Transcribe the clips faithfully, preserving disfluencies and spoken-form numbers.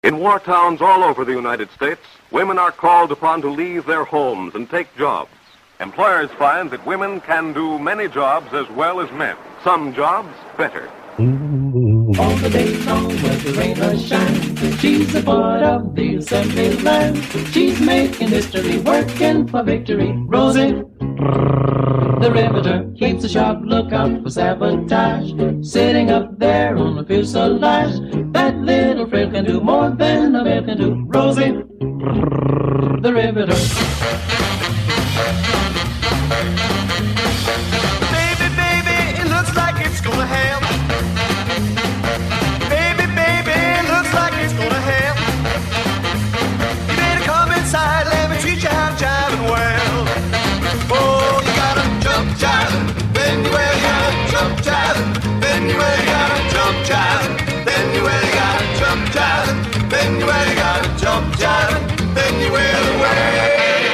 In war towns all over the United States, women are called upon to leave their homes and take jobs. Employers find that women can do many jobs as well as men. Some jobs better. All the days long where the rain or shine, she's a part of the assembly line. She's making history, working for victory. Rosie, the riveter, keeps a sharp lookout for sabotage. Sitting up there on the fuselage, that little frail can do more than a male can do. Rosie, the riveter. Baby, baby, it looks like it's gonna hail. Baby, baby, it looks like it's gonna hail. You better come inside, let me teach you how to jive and well. Oh, you gotta jump jiving, then you really gotta jump jiving, then you really gotta jump jiving, then you really gotta jump jiving, then you really gotta jump jiving, then you really well.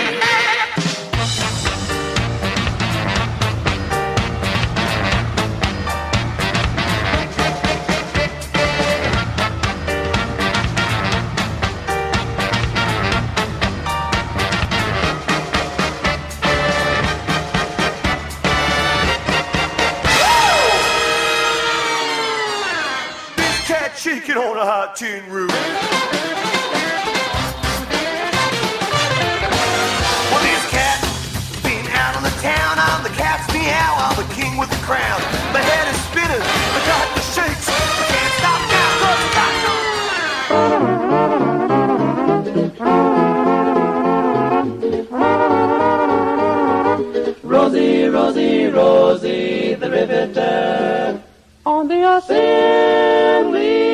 Chicken on a hot tin roof. Well, this cat has been out on the town. I'm the cat's meow. I'm the king with the crown. My head is spinning. I got the shakes. I can't stop now. Rosie, Rosie, Rosie, the riveter on the assembly.